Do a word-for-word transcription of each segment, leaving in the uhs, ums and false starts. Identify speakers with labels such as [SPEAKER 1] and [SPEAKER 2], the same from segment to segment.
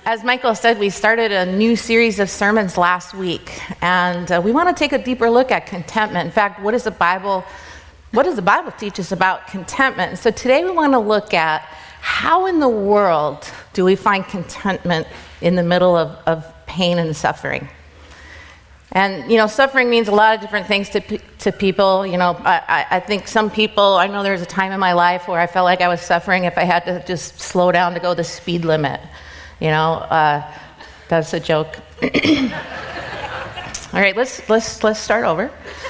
[SPEAKER 1] As Michael said, we started a new series of sermons last week, and uh, we want to take a deeper look at contentment. In fact, what does the Bible, what does the Bible teach us about contentment? So today we want to look at how in the world do we find contentment in the middle of, of pain and suffering. And, you know, suffering means a lot of different things to to people. You know, I, I think some people, I know there was a time in my life where I felt like I was suffering if I had to just slow down to go the speed limit. You know, uh, that's a joke. All right, let's let's let's start over.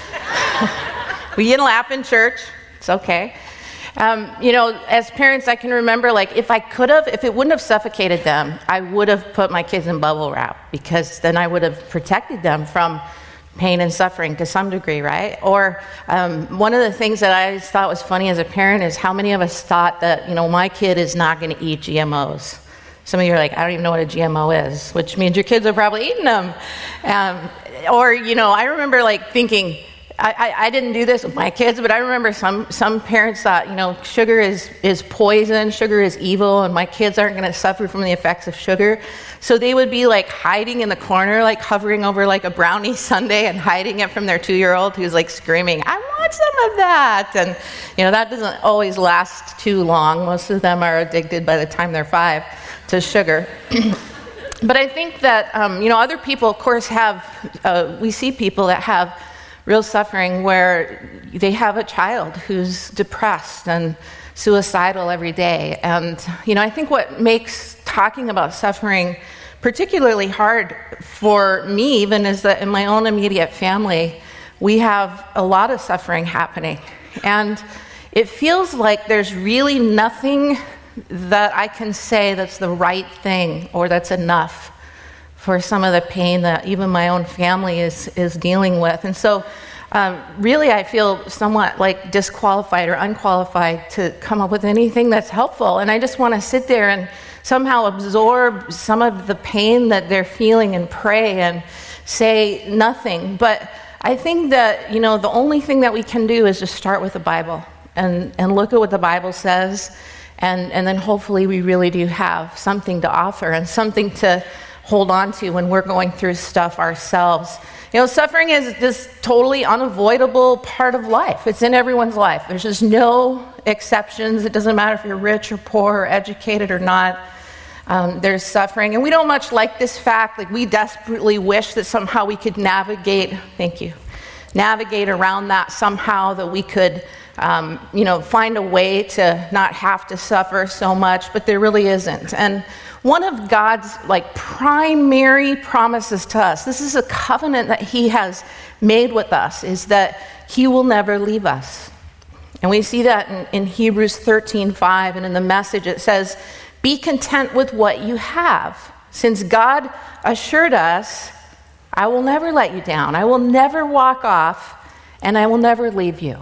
[SPEAKER 1] We can laugh in church. It's okay. Um, you know, as parents, I can remember, like, if I could have, if it wouldn't have suffocated them, I would have put my kids in bubble wrap, because then I would have protected them from pain and suffering to some degree, right? Or um, one of the things that I always thought was funny as a parent is how many of us thought that, you know, my kid is not going to eat G M Os. Some of you are like, I don't even know what a G M O is, which means your kids are probably eating them. Um, or, you know, I remember like thinking, I, I, I didn't do this with my kids, but I remember some, some parents thought, you know, sugar is, is poison, sugar is evil, and my kids aren't going to suffer from the effects of sugar. So they would be like hiding in the corner, like hovering over like a brownie sundae and hiding it from their two-year-old who's like screaming, I want some of that. And, you know, that doesn't always last too long. Most of them are addicted by the time they're five to sugar. But I think that, um, you know, other people, of course, have, uh, we see people that have real suffering where they have a child who's depressed and suicidal every day. And, you know, I think what makes talking about suffering particularly hard for me even is that in my own immediate family, we have a lot of suffering happening. And it feels like there's really nothing that I can say that's the right thing or that's enough for some of the pain that even my own family is is dealing with. And so um, really I feel somewhat like disqualified or unqualified to come up with anything that's helpful. And I just want to sit there and somehow absorb some of the pain that they're feeling and pray and say nothing. But I think that, you know, the only thing that we can do is just start with the Bible and, and look at what the Bible says. And, and then hopefully we really do have something to offer and something to hold on to when we're going through stuff ourselves. You know, suffering is this totally unavoidable part of life. It's in everyone's life. There's just no exceptions. It doesn't matter if you're rich or poor or educated or not. Um, there's suffering. And we don't much like this fact. Like, we desperately wish that somehow we could navigate, thank you, navigate around that somehow, that we could Um, you know, find a way to not have to suffer so much, but there really isn't. And one of God's like primary promises to us, this is a covenant that he has made with us, is that he will never leave us. And we see that in, in Hebrews thirteen five, and in the Message it says, be content with what you have, since God assured us, I will never let you down, I will never walk off, and I will never leave you.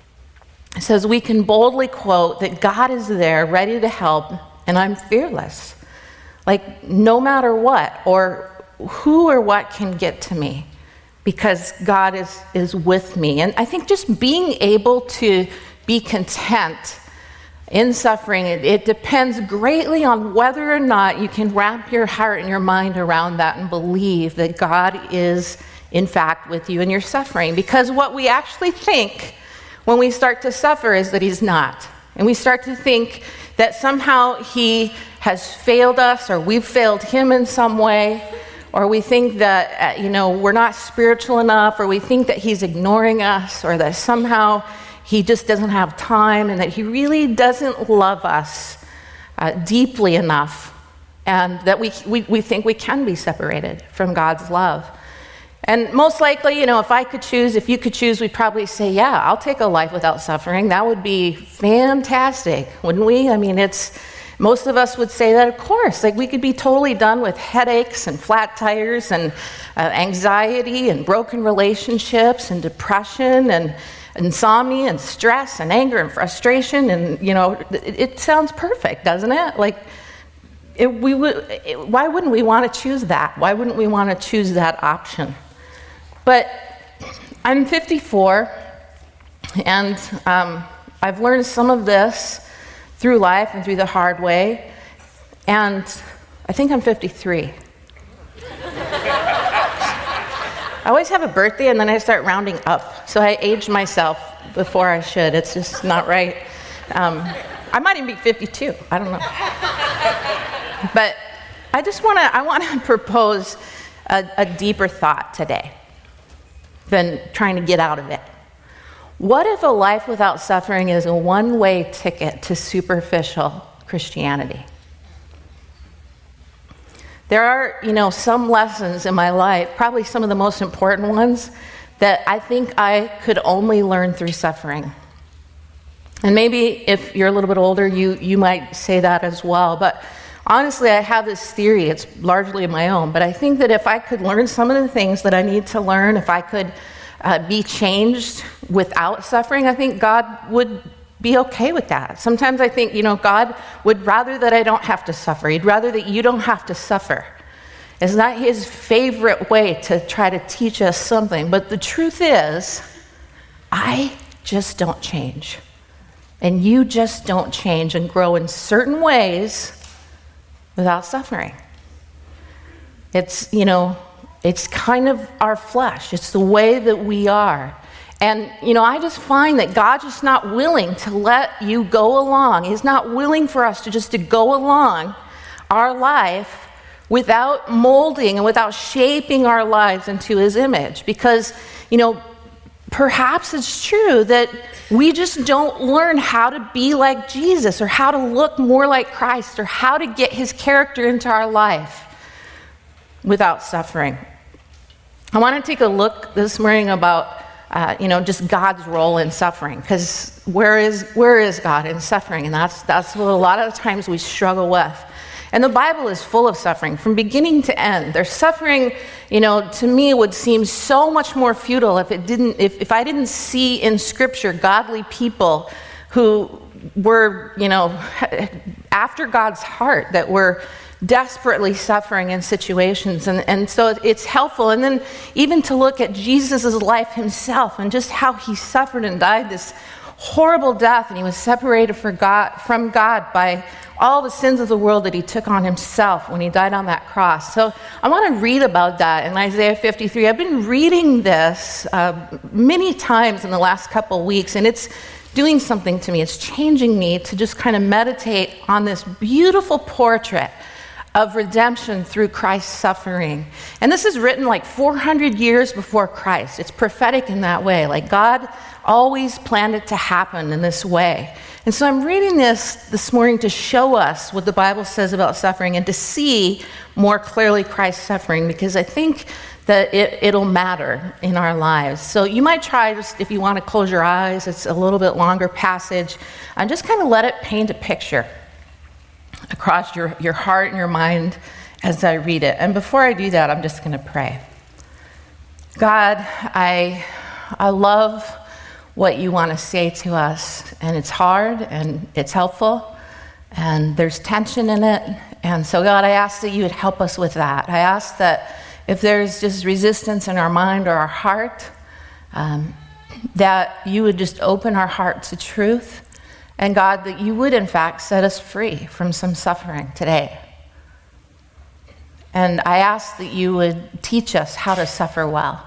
[SPEAKER 1] It says we can boldly quote that God is there, ready to help, and I'm fearless. Like, no matter what, or who or what can get to me, because God is, is with me. And I think just being able to be content in suffering, it, it depends greatly on whether or not you can wrap your heart and your mind around that and believe that God is, in fact, with you in your suffering. Because what we actually think when we start to suffer is that he's not. And we start to think that somehow he has failed us, or we've failed him in some way, or we think that, uh, you know, we're not spiritual enough, or we think that he's ignoring us, or that somehow he just doesn't have time, and that he really doesn't love us uh, deeply enough, and that we, we, we think we can be separated from God's love. And most likely, you know, if I could choose, if you could choose, we'd probably say, yeah, I'll take a life without suffering. That would be fantastic, wouldn't we? I mean, it's, most of us would say that, of course. Like, we could be totally done with headaches and flat tires and uh, anxiety and broken relationships and depression and insomnia and stress and anger and frustration. And, you know, it, it sounds perfect, doesn't it? Like, it, we would, it, why wouldn't we want to choose that? Why wouldn't we want to choose that option? But I'm fifty-four, and um, I've learned some of this through life and through the hard way. And I think I'm fifty-three. I always have a birthday and then I start rounding up. So I age myself before I should. It's just not right. Um, I might even be fifty-two. I don't know. But I just want to I want to propose a, a deeper thought today than trying to get out of it. What if a life without suffering is a one-way ticket to superficial Christianity? There are, you know, some lessons in my life, probably some of the most important ones, that I think I could only learn through suffering. And maybe if you're a little bit older, you, you might say that as well. But honestly, I have this theory, it's largely my own, but I think that if I could learn some of the things that I need to learn, if I could uh, be changed without suffering, I think God would be okay with that. Sometimes I think, you know, God would rather that I don't have to suffer. He'd rather that you don't have to suffer. It's not his favorite way to try to teach us something. But the truth is, I just don't change. And you just don't change and grow in certain ways without suffering. It's, you know, it's kind of our flesh. It's the way that we are. And, you know, I just find that God's just not willing to let you go along. He's not willing for us to just to go along our life without molding and without shaping our lives into his image. Because, you know, perhaps it's true that we just don't learn how to be like Jesus or how to look more like Christ or how to get his character into our life without suffering. I want to take a look this morning about Uh, you know, just God's role in suffering, because where is where is God in suffering? And that's that's what a lot of the times we struggle with. And the Bible is full of suffering from beginning to end. There's suffering, you know, to me would seem so much more futile if it didn't, if, if I didn't see in Scripture godly people who were, you know, after God's heart, that were desperately suffering in situations. And, and so it's helpful. And then even to look at Jesus' life himself and just how he suffered and died this horrible death, and he was separated for God, from God by all the sins of the world that he took on himself when he died on that cross. So I want to read about that in Isaiah fifty-three. I've been reading this uh, many times in the last couple weeks, and it's doing something to me. It's changing me to just kind of meditate on this beautiful portrait of redemption through Christ's suffering. And this is written like four hundred years before Christ. It's prophetic in that way. Like God always planned it to happen in this way. And so I'm reading this this morning to show us what the Bible says about suffering and to see more clearly Christ's suffering, because I think that it, it'll matter in our lives. So you might try, just if you want to close your eyes, it's a little bit longer passage, and just kind of let it paint a picture across your, your heart and your mind as I read it. And before I do that, I'm just going to pray. God, I I love what you want to say to us, and it's hard and it's helpful and there's tension in it. And so God, I ask that you would help us with that. I ask that if there's just resistance in our mind or our heart, um, that you would just open our heart to truth. And God, that you would, in fact, set us free from some suffering today. And I ask that you would teach us how to suffer well.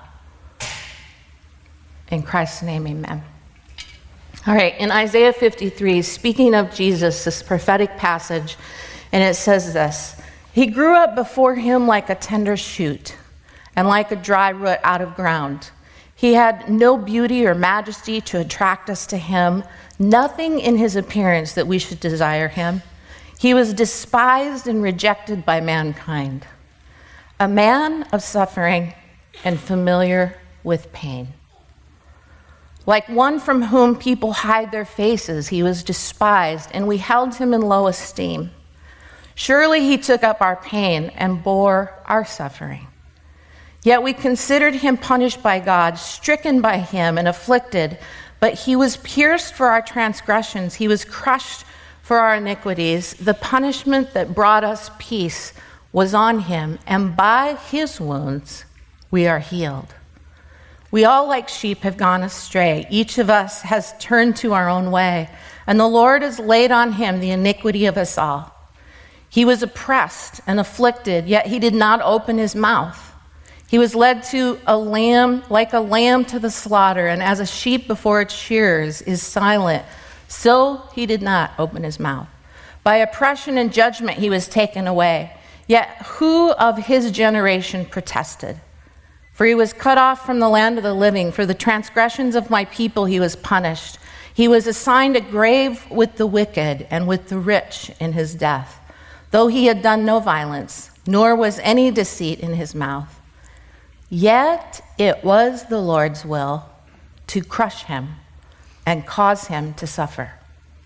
[SPEAKER 1] In Christ's name, amen. All right, in Isaiah fifty-three, speaking of Jesus, this prophetic passage, and it says this: He grew up before him like a tender shoot, and like a dry root out of ground. He had no beauty or majesty to attract us to him, nothing in his appearance that we should desire him. He was despised and rejected by mankind, a man of suffering and familiar with pain. Like one from whom people hide their faces, he was despised, and we held him in low esteem. Surely he took up our pain and bore our suffering. Yet we considered him punished by God, stricken by him and afflicted. But he was pierced for our transgressions. He was crushed for our iniquities. The punishment that brought us peace was on him, and by his wounds we are healed. We all like sheep have gone astray. Each of us has turned to our own way, and the Lord has laid on him the iniquity of us all. He was oppressed and afflicted, yet he did not open his mouth. He was led to a lamb, like a lamb to the slaughter, and as a sheep before its shearers is silent, so he did not open his mouth. By oppression and judgment he was taken away. Yet who of his generation protested? For he was cut off from the land of the living. For the transgressions of my people he was punished. He was assigned a grave with the wicked and with the rich in his death, though he had done no violence, nor was any deceit in his mouth. Yet it was the Lord's will to crush him and cause him to suffer.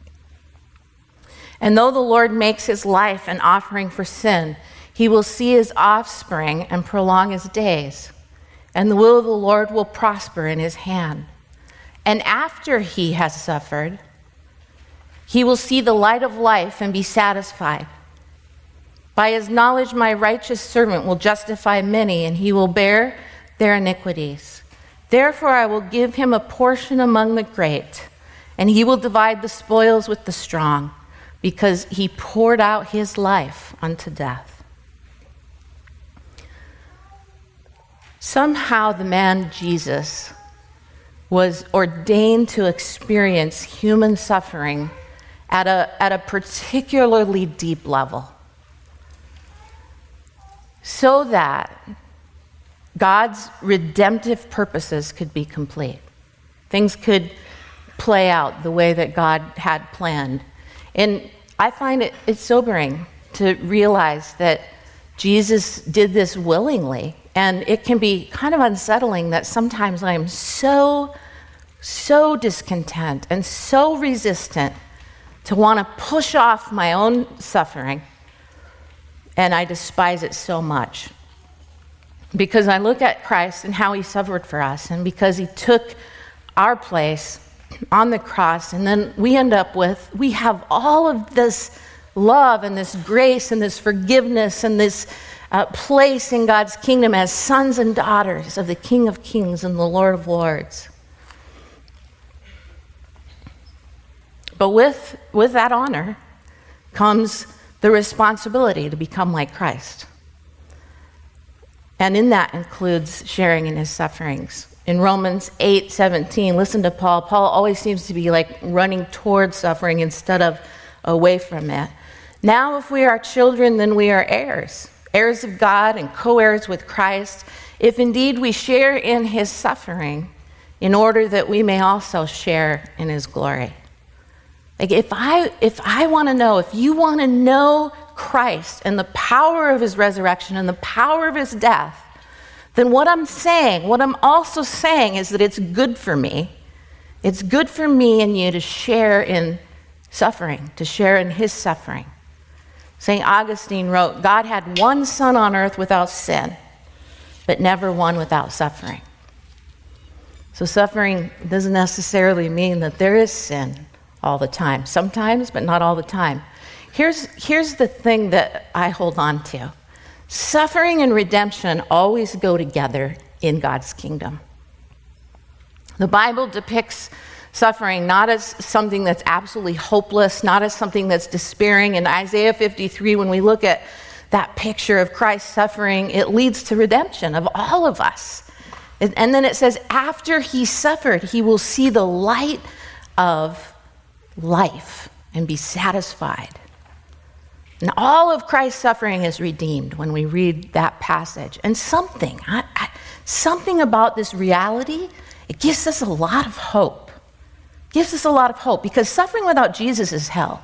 [SPEAKER 1] And though the Lord makes his life an offering for sin, he will see his offspring and prolong his days. And the will of the Lord will prosper in his hand. And after he has suffered, he will see the light of life and be satisfied. By his knowledge, my righteous servant will justify many, and he will bear their iniquities. Therefore, I will give him a portion among the great, and he will divide the spoils with the strong, because he poured out his life unto death. Somehow, the man Jesus was ordained to experience human suffering at a, at a particularly deep level, so that God's redemptive purposes could be complete. Things could play out the way that God had planned. And I find it it's sobering to realize that Jesus did this willingly. And it can be kind of unsettling that sometimes I am so, so discontent and so resistant to want to push off my own suffering. And I despise it so much. Because I look at Christ and how he suffered for us, and because he took our place on the cross, and then we end up with, we have all of this love and this grace and this forgiveness and this uh, place in God's kingdom as sons and daughters of the King of Kings and the Lord of Lords. But with, with that honor comes the responsibility to become like Christ. And in that includes sharing in his sufferings. In Romans eight seventeen, listen to Paul. Paul always seems to be like running towards suffering instead of away from it. Now, if we are children, then we are heirs, heirs of God and co-heirs with Christ, if indeed we share in his suffering, in order that we may also share in his glory. Like if I if I want to know, if you want to know Christ and the power of his resurrection and the power of his death, then what I'm saying, what I'm also saying is that it's good for me. It's good for me and you to share in suffering, to share in his suffering. Saint Augustine wrote, God had one son on earth without sin, but never one without suffering. So suffering doesn't necessarily mean that there is sin all the time. Sometimes, but not all the time. Here's, here's the thing that I hold on to. Suffering and redemption always go together in God's kingdom. The Bible depicts suffering not as something that's absolutely hopeless, not as something that's despairing. In Isaiah fifty-three, when we look at that picture of Christ's suffering, it leads to redemption of all of us. And then it says, after he suffered, he will see the light of life and be satisfied. And all of Christ's suffering is redeemed when we read that passage. And something, I, I, something about this reality, it gives us a lot of hope. It gives us a lot of hope because suffering without Jesus is hell.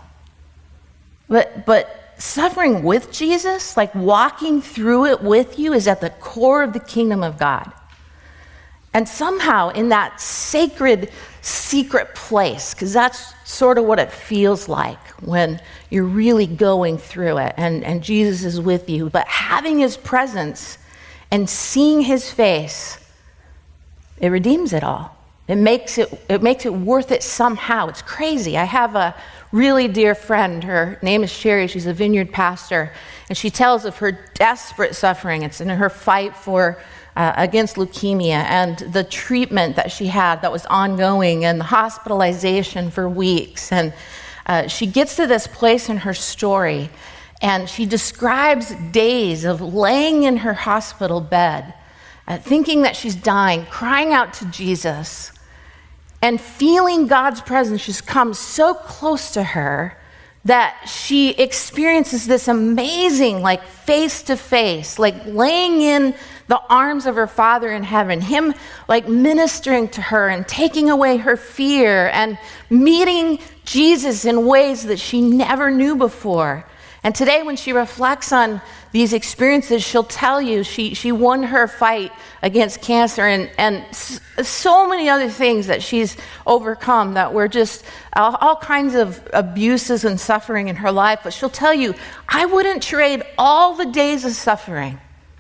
[SPEAKER 1] But, but suffering with Jesus, like walking through it with you, is at the core of the kingdom of God. And somehow in that sacred, secret place, because that's sort of what it feels like when you're really going through it and, and Jesus is with you, but having his presence and seeing his face, it redeems it all. It makes it, it makes it worth it somehow. It's crazy. I have a really dear friend. Her name is Sherry. She's a vineyard pastor, and she tells of her desperate suffering. It's in her fight for Uh, against leukemia and the treatment that she had that was ongoing and the hospitalization for weeks. And uh, she gets to this place in her story And she describes days of laying in her hospital bed, uh, thinking that she's dying, crying out to Jesus, and feeling God's presence just come so close to her that she experiences this amazing, like face-to-face, like laying in the arms of her Father in heaven, him like ministering to her and taking away her fear and meeting Jesus in ways that she never knew before. And today when she reflects on these experiences, she'll tell you she, she won her fight against cancer and, and so many other things that she's overcome that were just all, all kinds of abuses and suffering in her life. But she'll tell you, I wouldn't trade all the days of suffering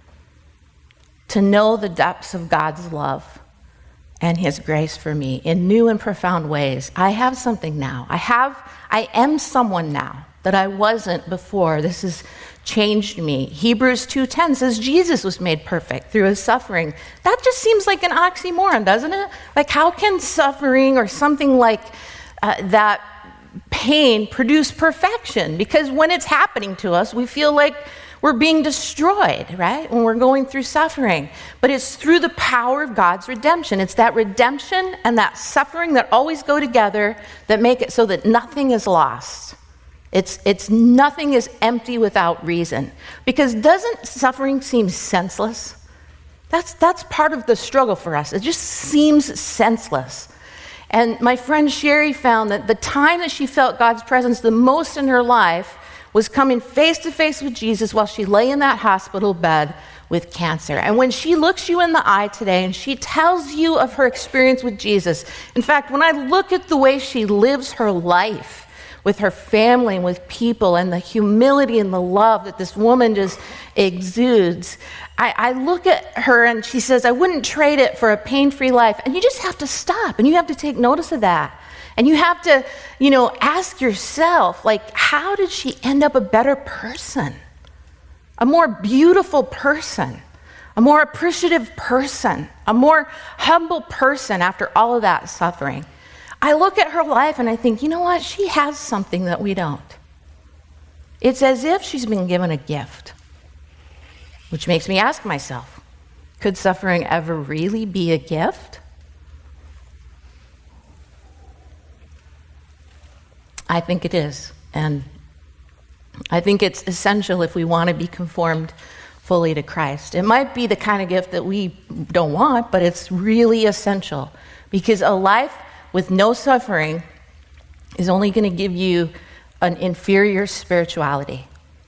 [SPEAKER 1] to know the depths of God's love and his grace for me in new and profound ways. I have something now. I have, I am someone now that I wasn't before. This has changed me. Hebrews two ten says Jesus was made perfect through his suffering. That just seems like an oxymoron, doesn't it? Like, how can suffering or something like uh, that pain produce perfection? Because when it's happening to us, we feel like we're being destroyed, right? When we're going through suffering. But it's through the power of God's redemption. It's that redemption and that suffering that always go together that make it so that nothing is lost. It's, it's nothing is empty without reason. Because doesn't suffering seem senseless? That's, that's part of the struggle for us. It just seems senseless. And my friend Sherry found that the time that she felt God's presence the most in her life was coming face to face with Jesus while she lay in that hospital bed with cancer. And when she looks you in the eye today and she tells you of her experience with Jesus, in fact, when I look at the way she lives her life, with her family and with people and the humility and the love that this woman just exudes, I, I look at her and she says, I wouldn't trade it for a pain-free life. And you just have to stop and you have to take notice of that. And you have to, you know, ask yourself, like, how did she end up a better person? A more beautiful person, a more appreciative person, a more humble person after all of that suffering. I look at her life and I think, you know what? She has something that we don't. It's as if she's been given a gift, which makes me ask myself, could suffering ever really be a gift? I think it is. And I think it's essential if we want to be conformed fully to Christ. It might be the kind of gift that we don't want, but it's really essential because a life with no suffering is only going to give you an inferior spirituality,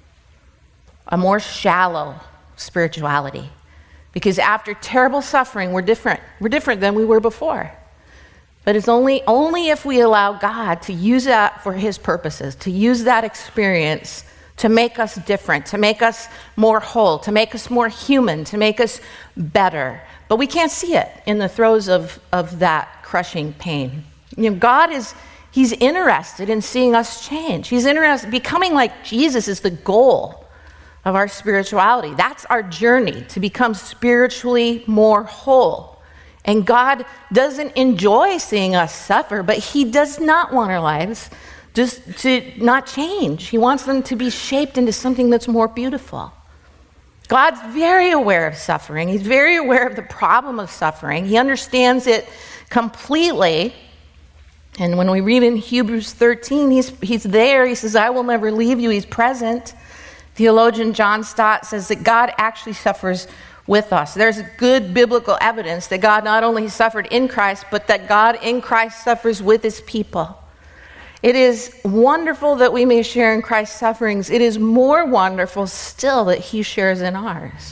[SPEAKER 1] a more shallow spirituality. Because after terrible suffering, we're different. We're different than we were before. But it's only, only if we allow God to use that for his purposes, to use that experience to make us different, to make us more whole, to make us more human, to make us better. But we can't see it in the throes of, of that crushing pain. You know, God is, he's interested in seeing us change. He's interested, becoming like Jesus is the goal of our spirituality. That's our journey, to become spiritually more whole. And God doesn't enjoy seeing us suffer, but he does not want our lives just to not change. He wants them to be shaped into something that's more beautiful. God's very aware of suffering. He's very aware of the problem of suffering. He understands it completely. And when we read in Hebrews thirteen, he's, he's there. He says, I will never leave you. He's present. Theologian John Stott says that God actually suffers with us. There's good biblical evidence that God not only suffered in Christ, but that God in Christ suffers with his people. It is wonderful that we may share in Christ's sufferings. It is more wonderful still that he shares in ours.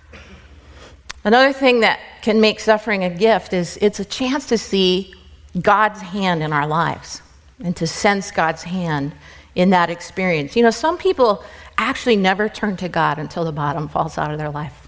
[SPEAKER 1] Another thing that can make suffering a gift is it's a chance to see God's hand in our lives and to sense God's hand in that experience. You know, some people actually never turn to God until the bottom falls out of their life.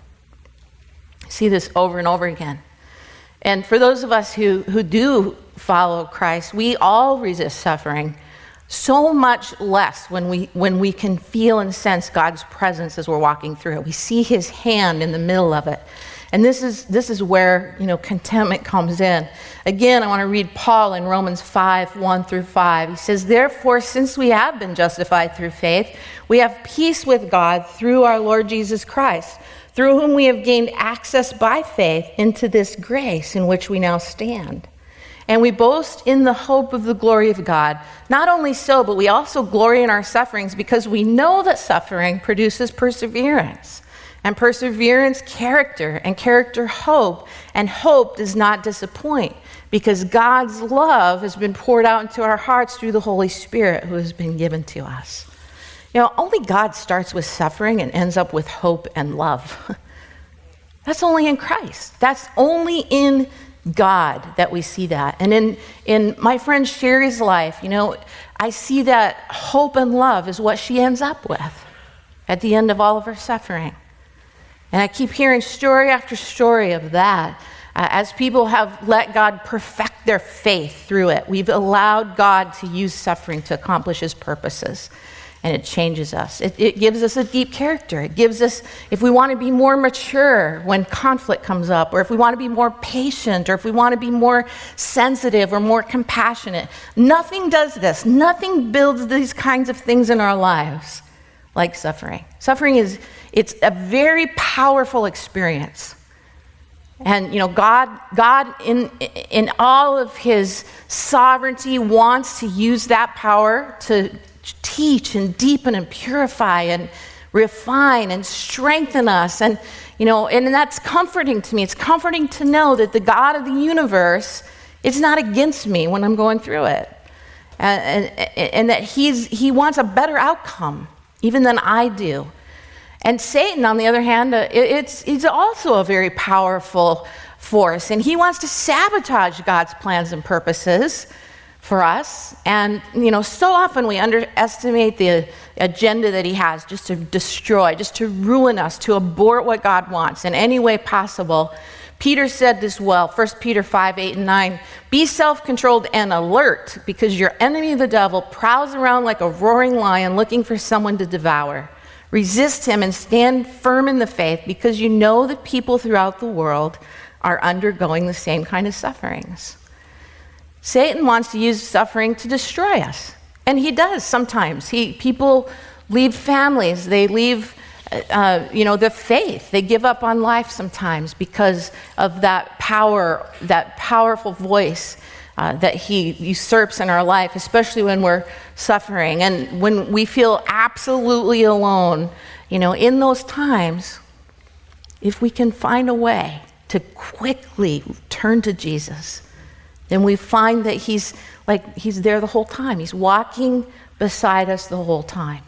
[SPEAKER 1] I see this over and over again. And for those of us who, who do follow Christ, we all resist suffering so much less when we when we can feel and sense God's presence as we're walking through it. We see his hand in the middle of it. And this is this is where, you know, contentment comes in. Again, I want to read Paul in Romans five, one through five. He says, "Therefore, since we have been justified through faith, we have peace with God through our Lord Jesus Christ, through whom we have gained access by faith into this grace in which we now stand. And we boast in the hope of the glory of God. Not only so, but we also glory in our sufferings, because we know that suffering produces perseverance. And perseverance, character, and character, hope. And hope does not disappoint, because God's love has been poured out into our hearts through the Holy Spirit who has been given to us." You know, only God starts with suffering and ends up with hope and love. That's only in Christ. That's only in God that we see that. And in, in my friend Sherry's life, you know, I see that hope and love is what she ends up with at the end of all of her suffering. And I keep hearing story after story of that. Uh, as people have let God perfect their faith through it, we've allowed God to use suffering to accomplish his purposes. And it changes us. It, it gives us a deep character. It gives us, if we want to be more mature when conflict comes up, or if we want to be more patient, or if we want to be more sensitive or more compassionate. Nothing does this. Nothing builds these kinds of things in our lives like suffering. Suffering is, it's a very powerful experience. And, you know, God, God in, in all of his sovereignty wants to use that power to teach and deepen and purify and refine and strengthen us. And, you know, and that's comforting to me. It's comforting to know that the God of the universe is not against me when I'm going through it. And, and, and that he's, he wants a better outcome even than I do. And Satan, on the other hand, uh, it, it's, he's also a very powerful force. And he wants to sabotage God's plans and purposes for us. And, you know, so often we underestimate the agenda that he has, just to destroy, just to ruin us, to abort what God wants in any way possible. Peter said this well, First Peter five, eight, and nine, "Be self-controlled and alert, because your enemy, the devil, prowls around like a roaring lion looking for someone to devour. Resist him and stand firm in the faith, because you know that people throughout the world are undergoing the same kind of sufferings." Satan wants to use suffering to destroy us. And he does sometimes. He, people leave families. They leave, uh, you know, their faith. They give up on life sometimes because of that power, that powerful voice uh, that he usurps in our life, especially when we're suffering. And when we feel absolutely alone, you know, in those times, if we can find a way to quickly turn to Jesus, then we find that he's like he's there the whole time. He's walking beside us the whole time.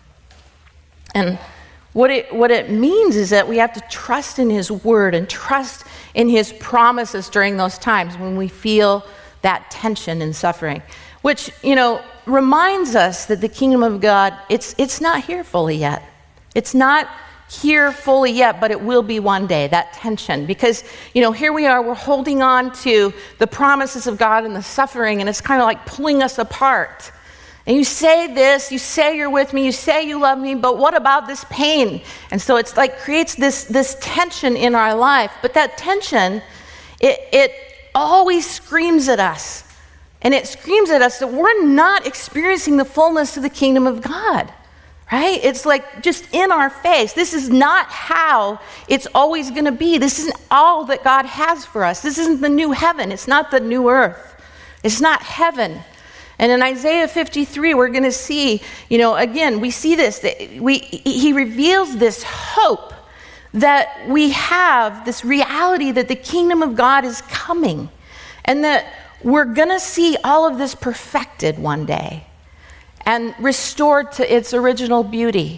[SPEAKER 1] And what it what it means is that we have to trust in his word and trust in his promises during those times when we feel that tension and suffering, which, you know, reminds us that the kingdom of God, it's it's not here fully yet. It's not here fully yet, but it will be one day, that tension. Because, you know, here we are, we're holding on to the promises of God and the suffering, and it's kind of like pulling us apart. And you say this, you say you're with me, you say you love me, but what about this pain? And so it's like creates this, this tension in our life. But that tension, it, it always screams at us. And it screams at us that we're not experiencing the fullness of the kingdom of God. Right? It's like just in our face. This is not how it's always going to be. This isn't all that God has for us. This isn't the new heaven. It's not the new earth. It's not heaven. And in Isaiah fifty-three, we're going to see, you know, again, we see this. That we, he reveals this hope that we have, this reality that the kingdom of God is coming, and that we're going to see all of this perfected one day and restored to its original beauty.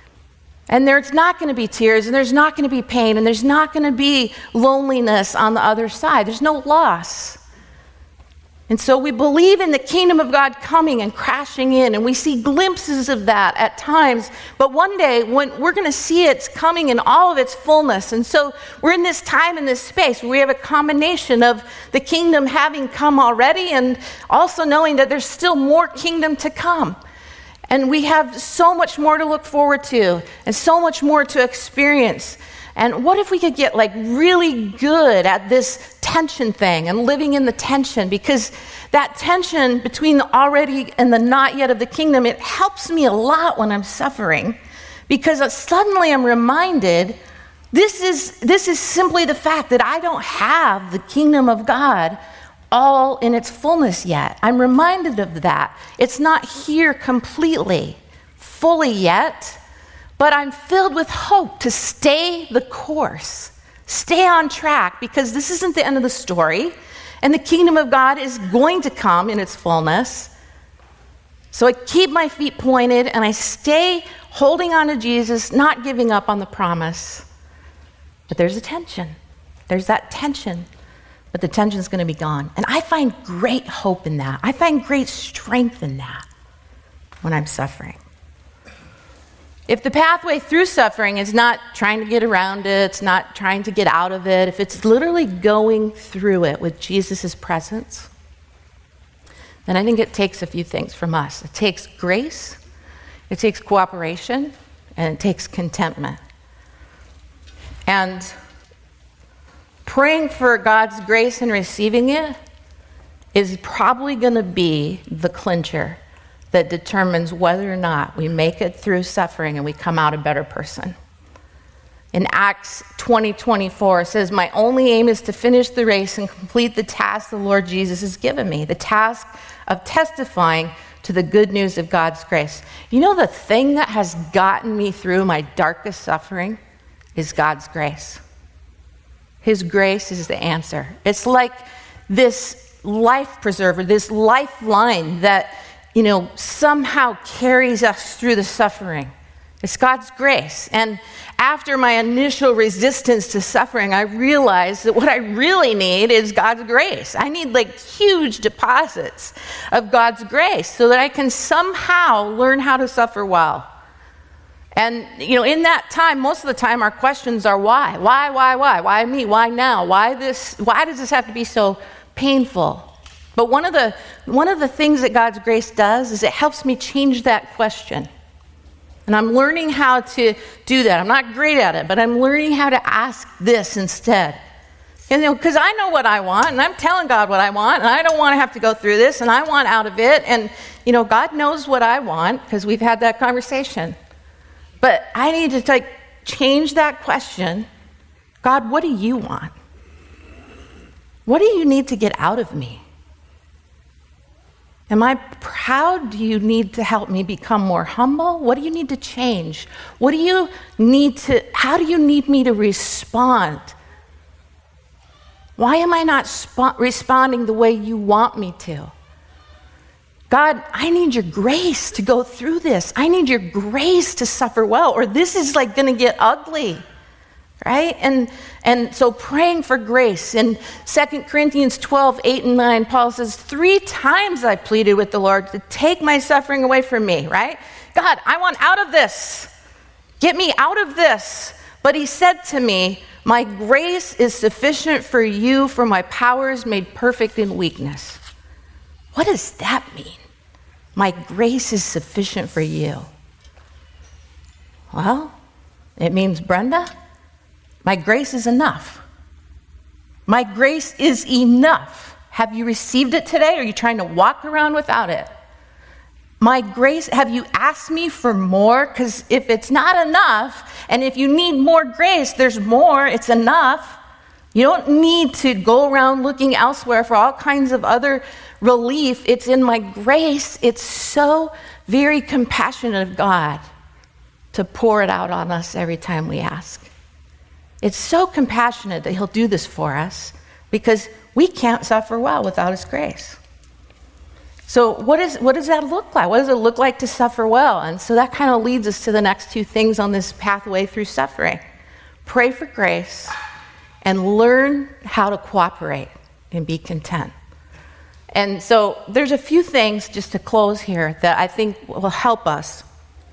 [SPEAKER 1] And there's not going to be tears, and there's not going to be pain, and there's not going to be loneliness on the other side. There's no loss. And so we believe in the kingdom of God coming and crashing in, and we see glimpses of that at times. But one day, when we're going to see it's coming in all of its fullness. And so we're in this time, in this space, where we have a combination of the kingdom having come already, and also knowing that there's still more kingdom to come. And we have so much more to look forward to, and so much more to experience. And what if we could get like really good at this tension thing and living in the tension? Because that tension between the already and the not yet of the kingdom, it helps me a lot when I'm suffering, because suddenly I'm reminded this is, this is simply the fact that I don't have the kingdom of God all in its fullness yet. I'm reminded of that. It's not here completely, fully yet, but I'm filled with hope to stay the course, stay on track, because this isn't the end of the story, and the kingdom of God is going to come in its fullness. So I keep my feet pointed, and I stay holding on to Jesus, not giving up on the promise. But there's a tension. There's that tension. But the tension's going to be gone. And I find great hope in that. I find great strength in that when I'm suffering. If the pathway through suffering is not trying to get around it, it's not trying to get out of it, if it's literally going through it with Jesus' presence, then I think it takes a few things from us. It takes grace, it takes cooperation, and it takes contentment. And praying for God's grace and receiving it is probably going to be the clincher that determines whether or not we make it through suffering and we come out a better person. In Acts twenty twenty-four, it says, "My only aim is to finish the race and complete the task the Lord Jesus has given me, the task of testifying to the good news of God's grace." You know, the thing that has gotten me through my darkest suffering is God's grace. His grace is the answer. It's like this life preserver, this lifeline that, you know, somehow carries us through the suffering. It's God's grace. And after my initial resistance to suffering, I realized that what I really need is God's grace. I need like huge deposits of God's grace so that I can somehow learn how to suffer well. And, you know, in that time, most of the time, our questions are why? Why, why, why? Why me? Why now? Why this? Why does this have to be so painful? But one of the one of the things that God's grace does is it helps me change that question. And I'm learning how to do that. I'm not great at it, but I'm learning how to ask this instead. And, you know, because I know what I want, and I'm telling God what I want, and I don't want to have to go through this, and I want out of it. And, you know, God knows what I want because we've had that conversation. But I need to like change that question. God, what do you want? What do you need to get out of me? Am I proud? Do you need to help me become more humble? What do you need to change? What do you need to, how do you need me to respond? Why am I not sp- responding the way you want me to? God, I need your grace to go through this. I need your grace to suffer well, or this is like going to get ugly, right? And and so praying for grace. In Second Corinthians twelve, eight and nine, Paul says, three times I pleaded with the Lord to take my suffering away from me, right? God, I want out of this. Get me out of this. But he said to me, my grace is sufficient for you, for my power is made perfect in weakness. What does that mean? My grace is sufficient for you. Well, it means, Brenda, my grace is enough. My grace is enough. Have you received it today, or are you trying to walk around without it? My grace, have you asked me for more? Because if it's not enough, and if you need more grace, there's more, it's enough. You don't need to go around looking elsewhere for all kinds of other relief. It's in my grace. It's so very compassionate of God to pour it out on us every time we ask. It's so compassionate that he'll do this for us because we can't suffer well without his grace. So what is what does that look like? What does it look like to suffer well? And so that kind of leads us to the next two things on this pathway through suffering. Pray for grace and learn how to cooperate and be content. And so there's a few things just to close here that I think will help us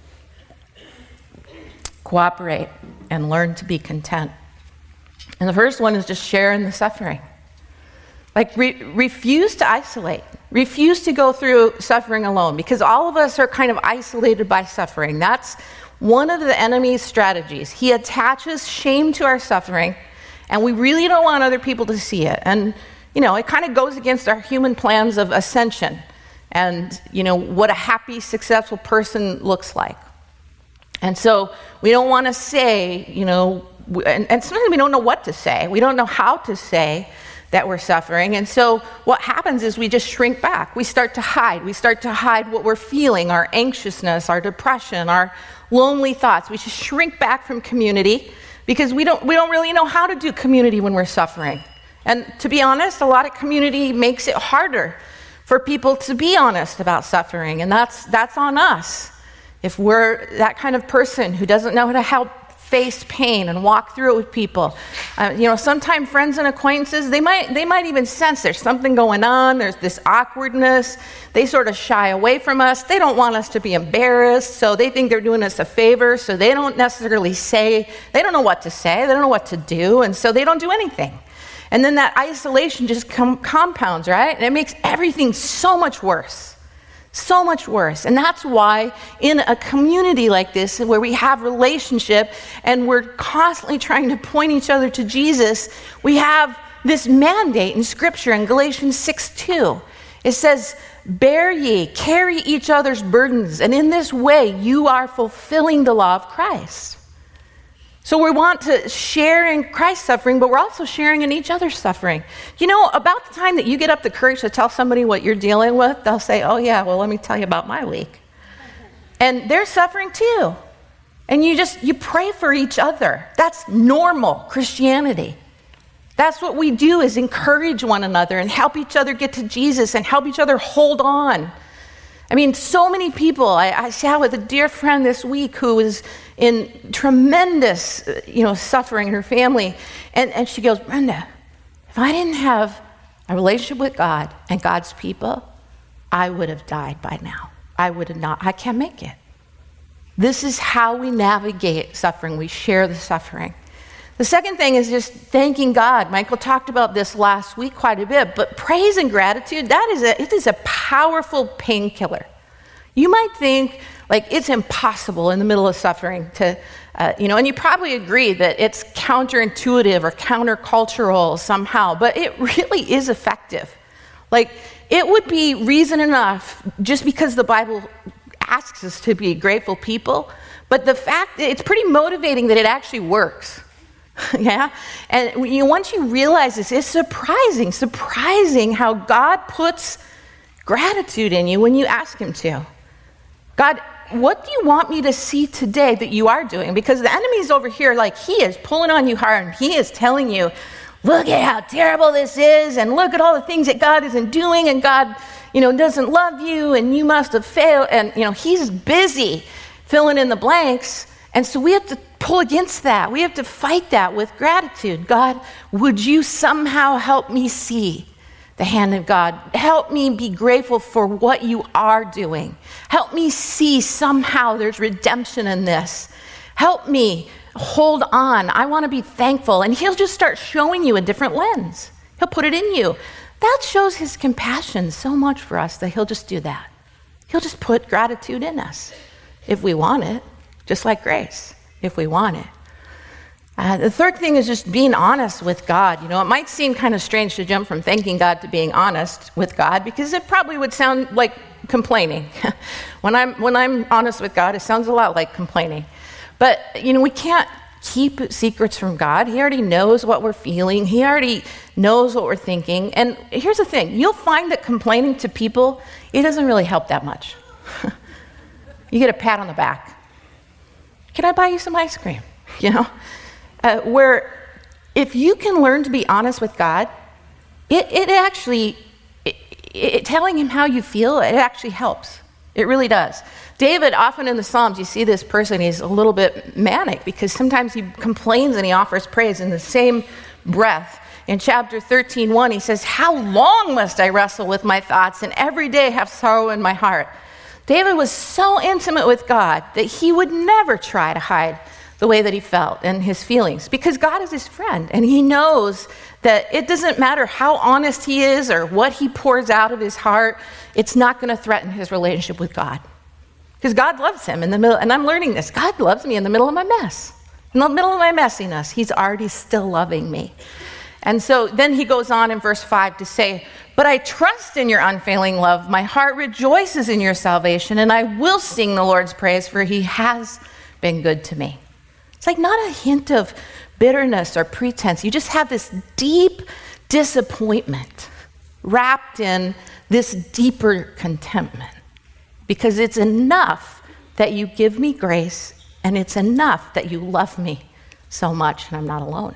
[SPEAKER 1] cooperate and learn to be content. And the first one is just sharing the suffering. Like re- refuse to isolate. Refuse to go through suffering alone, because all of us are kind of isolated by suffering. That's one of the enemy's strategies. He attaches shame to our suffering, and we really don't want other people to see it. And, you know, it kind of goes against our human plans of ascension and, you know, what a happy, successful person looks like. And so we don't want to say, you know, and, and sometimes we don't know what to say. We don't know how to say that we're suffering. And so what happens is we just shrink back. We start to hide. We start to hide what we're feeling, our anxiousness, our depression, our lonely thoughts. We just shrink back from community because we don't we don't really know how to do community when we're suffering. And to be honest, a lot of community makes it harder for people to be honest about suffering, and that's that's on us. If we're that kind of person who doesn't know how to help face pain and walk through it with people. Uh, you know, sometimes friends and acquaintances, they might they might even sense there's something going on, there's this awkwardness. They sort of shy away from us. They don't want us to be embarrassed, so they think they're doing us a favor, so they don't necessarily say, they don't know what to say, they don't know what to do, and so they don't do anything. And then that isolation just com- compounds, right? And it makes everything so much worse. So much worse. And that's why in a community like this, where we have relationship and we're constantly trying to point each other to Jesus, we have this mandate in Scripture in Galatians six two. It says, "Bear ye, carry each other's burdens, and in this way you are fulfilling the law of Christ." So we want to share in Christ's suffering, but we're also sharing in each other's suffering. You know, about the time that you get up the courage to tell somebody what you're dealing with, they'll say, "Oh yeah, well, let me tell you about my week." And they're suffering too. And you just, you pray for each other. That's normal Christianity. That's what we do, is encourage one another and help each other get to Jesus and help each other hold on. I mean, so many people, I, I sat with a dear friend this week who was in tremendous, you know, suffering in her family. And, and she goes, "Brenda, if I didn't have a relationship with God and God's people, I would have died by now. I would have not, I can't make it." This is how we navigate suffering. We share the suffering. The second thing is just thanking God. Michael talked about this last week quite a bit, but praise and gratitude, that is a, it is a powerful painkiller. You might think like it's impossible in the middle of suffering to, uh, you know, and you probably agree that it's counterintuitive or countercultural somehow, but it really is effective. Like, it would be reason enough just because the Bible asks us to be grateful people, but the fact, it's pretty motivating that it actually works. Yeah, and you, once you realize this, it's surprising, surprising how God puts gratitude in you when you ask Him to. God, what do you want me to see today that you are doing? Because the enemy's over here, like, he is pulling on you hard, and he is telling you, look at how terrible this is, and look at all the things that God isn't doing, and God, you know, doesn't love you, and you must have failed, and, you know, he's busy filling in the blanks. And so we have to pull against that. We have to fight that with gratitude. God, would you somehow help me see the hand of God? Help me be grateful for what you are doing. Help me see somehow there's redemption in this. Help me hold on. I want to be thankful. And He'll just start showing you a different lens. He'll put it in you. That shows His compassion so much for us that He'll just do that. He'll just put gratitude in us if we want it. Just like grace, if we want it. Uh, the third thing is just being honest with God. You know, it might seem kind of strange to jump from thanking God to being honest with God, because it probably would sound like complaining. when I'm when I'm honest with God, it sounds a lot like complaining. But, you know, we can't keep secrets from God. He already knows what we're feeling. He already knows what we're thinking. And here's the thing. You'll find that complaining to people, it doesn't really help that much. You get a pat on the back. Can I buy you some ice cream? You know, uh, where if you can learn to be honest with God, it, it actually, it, it, telling Him how you feel, it actually helps. It really does. David, often in the Psalms, you see this person, he's a little bit manic because sometimes he complains and he offers praise in the same breath. In chapter thirteen, one, he says, "How long must I wrestle with my thoughts and every day have sorrow in my heart?" David was so intimate with God that he would never try to hide the way that he felt and his feelings, because God is his friend, and he knows that it doesn't matter how honest he is or what he pours out of his heart, it's not going to threaten his relationship with God. Because God loves him in the middle, and I'm learning this. God loves me in the middle of my mess. In the middle of my messiness, he's already still loving me. And so then he goes on in verse five to say, but I trust in your unfailing love. My heart rejoices in your salvation, and I will sing the Lord's praise, for he has been good to me. It's like not a hint of bitterness or pretense. You just have this deep disappointment wrapped in this deeper contentment, because it's enough that you give me grace, and it's enough that you love me so much and I'm not alone.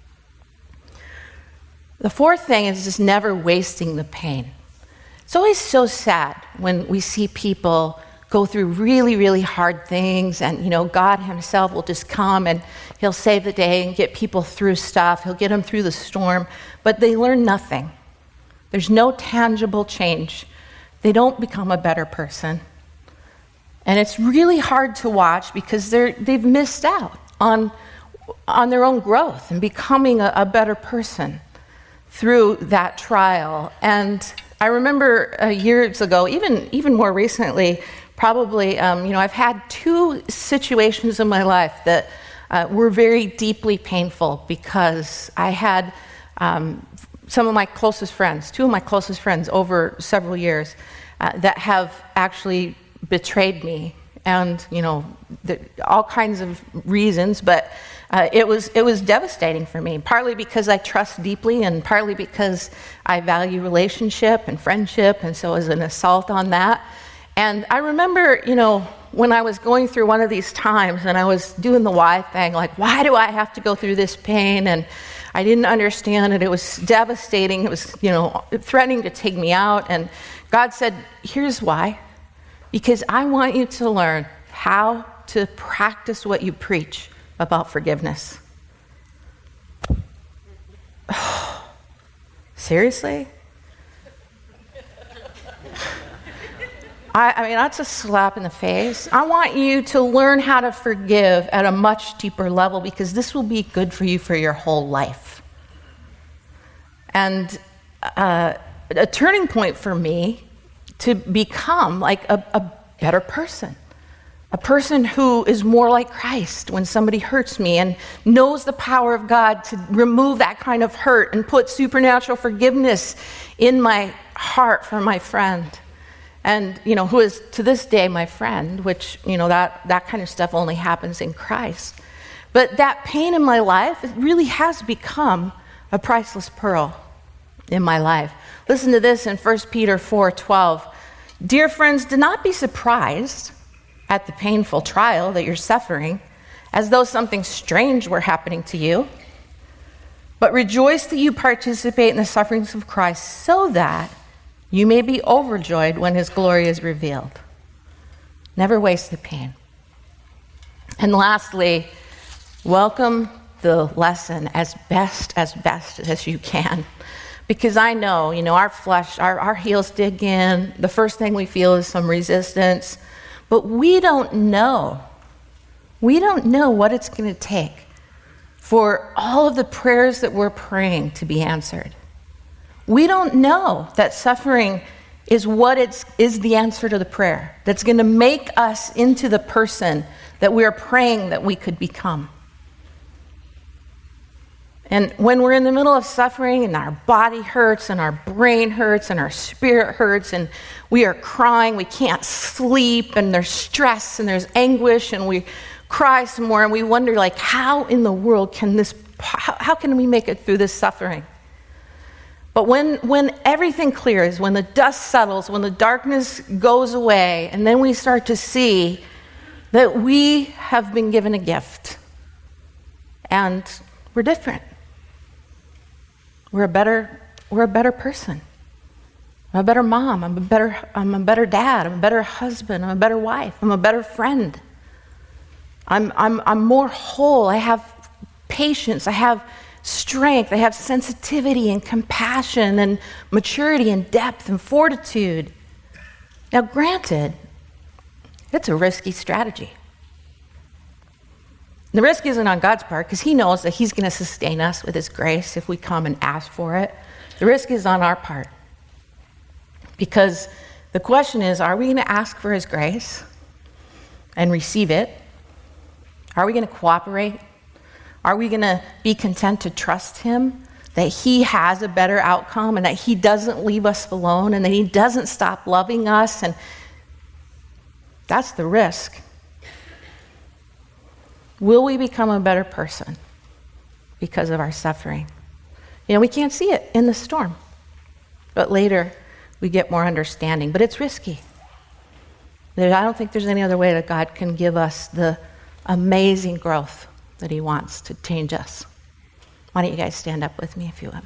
[SPEAKER 1] The fourth thing is just never wasting the pain. It's always so sad when we see people go through really, really hard things, and you know, God himself will just come and he'll save the day and get people through stuff. He'll get them through the storm, but they learn nothing. There's no tangible change. They don't become a better person. And it's really hard to watch because they're, they've missed out on, on their own growth and becoming a, a better person through that trial. And I remember uh, years ago, even, even more recently, probably, um, you know, I've had two situations in my life that uh, were very deeply painful because I had um, some of my closest friends, two of my closest friends over several years uh, that have actually betrayed me, and you know, the, all kinds of reasons, but uh, it was it was devastating for me, partly because I trust deeply and partly because I value relationship and friendship, and so it was an assault on that. And I remember, you know, when I was going through one of these times and I was doing the why thing, like, why do I have to go through this pain? And I didn't understand it. It was devastating. It was, you know, threatening to take me out. And God said, here's why. Because I want you to learn how to practice what you preach about forgiveness. Oh, seriously? I, I mean, that's a slap in the face. I want you to learn how to forgive at a much deeper level, because this will be good for you for your whole life. And uh, a turning point for me to become like a, a better person, a person who is more like Christ when somebody hurts me and knows the power of God to remove that kind of hurt and put supernatural forgiveness in my heart for my friend. And, you know, who is to this day my friend, which, you know, that, that kind of stuff only happens in Christ. But that pain in my life, it really has become a priceless pearl in my life. Listen to this in First Peter four twelve. Dear friends, do not be surprised at the painful trial that you're suffering, as though something strange were happening to you, but rejoice that you participate in the sufferings of Christ, so that you may be overjoyed when his glory is revealed. Never waste the pain. And lastly, welcome the lesson as best, as best as you can. Because I know, you know, our flesh, our, our heels dig in. The first thing we feel is some resistance. But we don't know. We don't know what it's going to take for all of the prayers that we're praying to be answered. We don't know that suffering is what it's, is the answer to the prayer that's going to make us into the person that we are praying that we could become. And when we're in the middle of suffering and our body hurts and our brain hurts and our spirit hurts and we are crying, we can't sleep, and there's stress and there's anguish, and we cry some more and we wonder, like, how in the world can this, how, how can we make it through this suffering? But when, when everything clears, when the dust settles, when the darkness goes away, and then we start to see that we have been given a gift and we're different. We're a better, we're a better person. I'm a better mom. I'm a better, I'm a better dad. I'm a better husband. I'm a better wife. I'm a better friend. I'm, I'm, I'm more whole. I have patience. I have strength. I have sensitivity and compassion and maturity and depth and fortitude. Now, granted, it's a risky strategy. The risk isn't on God's part, because he knows that he's going to sustain us with his grace if we come and ask for it. The risk is on our part, because the question is, are we going to ask for his grace, and receive it? Are we going to cooperate? Are we going to be content to trust him that he has a better outcome and that he doesn't leave us alone and that he doesn't stop loving us? And that's the risk. Will we become a better person because of our suffering? You know, we can't see it in the storm, but later we get more understanding. But it's risky. I don't think there's any other way that God can give us the amazing growth that he wants to change us. Why don't you guys stand up with me if you would?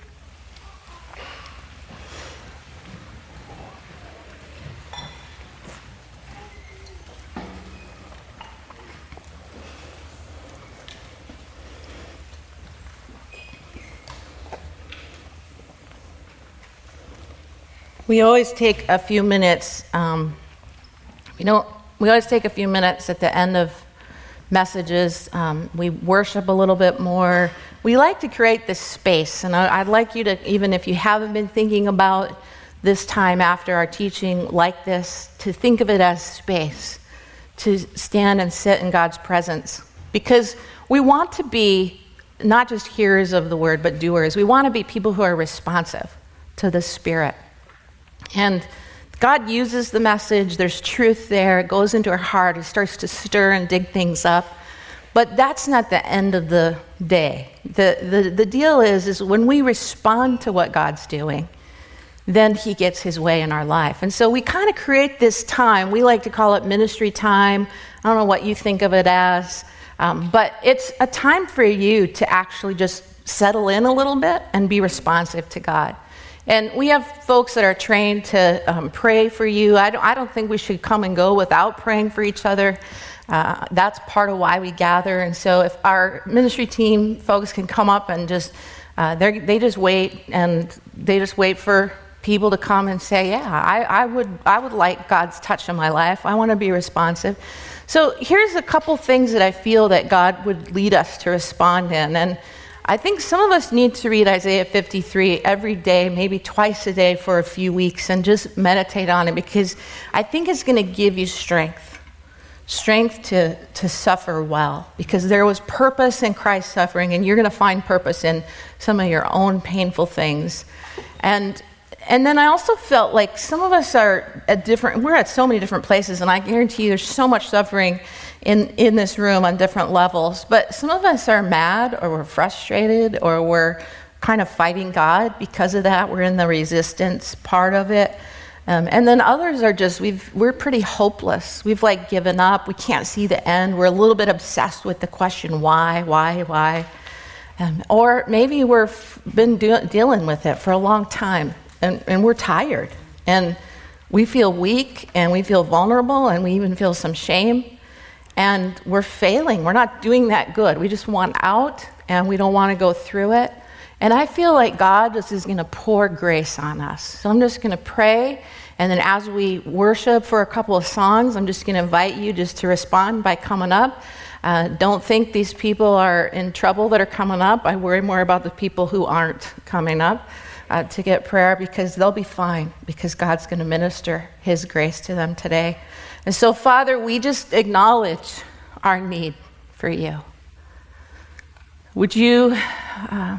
[SPEAKER 1] We always take a few minutes, um, you know, we always take a few minutes at the end of messages. Um, we worship a little bit more. We like to create this space, and I, I'd like you to, even if you haven't been thinking about this time after our teaching like this, to think of it as space, to stand and sit in God's presence. Because we want to be not just hearers of the word, but doers. We want to be people who are responsive to the Spirit. And God uses the message, there's truth there, it goes into our heart, it starts to stir and dig things up. But that's not the end of the day. The, the, the deal is, is when we respond to what God's doing, then he gets his way in our life. And so we kind of create this time. We like to call it ministry time. I don't know what you think of it as, um, but it's a time for you to actually just settle in a little bit and be responsive to God. And we have folks that are trained to um, pray for you. I don't, I don't think we should come and go without praying for each other. Uh, that's part of why we gather. And so if our ministry team folks can come up and just, uh, they just wait, and they just wait for people to come and say, yeah, I, I would I would like God's touch in my life. I want to be responsive. So here's a couple things that I feel that God would lead us to respond in. And I think some of us need to read Isaiah fifty-three every day, maybe twice a day for a few weeks, and just meditate on it, because I think it's going to give you strength, strength to, to suffer well, because there was purpose in Christ's suffering, and you're going to find purpose in some of your own painful things. And and then I also felt like some of us are at different, we're at so many different places, and I guarantee you there's so much suffering in, in this room on different levels. But some of us are mad, or we're frustrated, or we're kind of fighting God because of that. We're in the resistance part of it. Um, and then others are just, we've, we're pretty hopeless. We've like given up. We can't see the end. We're a little bit obsessed with the question, why, why, why? Um, or maybe we've been do- dealing with it for a long time. And, and we're tired, and we feel weak, and we feel vulnerable, and we even feel some shame, and we're failing. We're not doing that good. We just want out, and we don't want to go through it. And I feel like God just is going to pour grace on us. So I'm just going to pray, and then as we worship for a couple of songs, I'm just going to invite you just to respond by coming up. Uh, don't think these people are in trouble that are coming up. I worry more about the people who aren't coming up Uh, to get prayer, because they'll be fine, because God's going to minister his grace to them today. And so, Father, we just acknowledge our need for you. Would you, uh,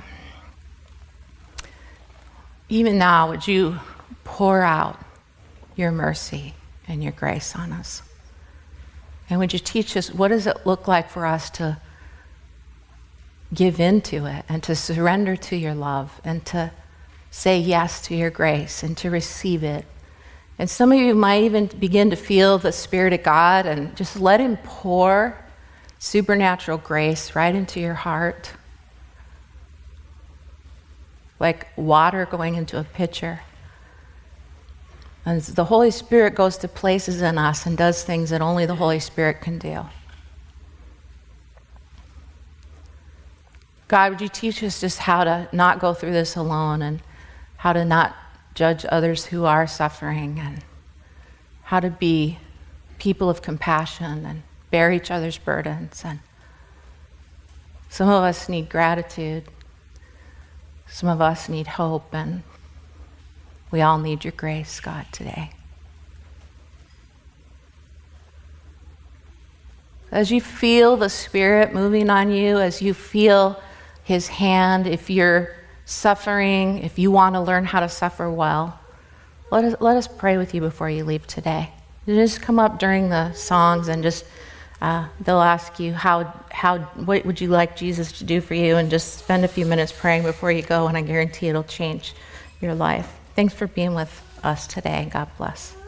[SPEAKER 1] even now, would you pour out your mercy and your grace on us? And would you teach us, what does it look like for us to give into it, and to surrender to your love, and to say yes to your grace, and to receive it. And some of you might even begin to feel the Spirit of God, and just let him pour supernatural grace right into your heart, like water going into a pitcher. And the Holy Spirit goes to places in us and does things that only the Holy Spirit can do. God, would you teach us just how to not go through this alone, and how to not judge others who are suffering, and how to be people of compassion and bear each other's burdens. And some of us need gratitude. Some of us need hope, and we all need your grace, God, today. As you feel the Spirit moving on you, as you feel his hand, if you're suffering, if you want to learn how to suffer well, let us, let us pray with you before you leave today. You just come up during the songs and just, uh, they'll ask you, how, how, what would you like Jesus to do for you? And just spend a few minutes praying before you go, and I guarantee it'll change your life. Thanks for being with us today. God bless.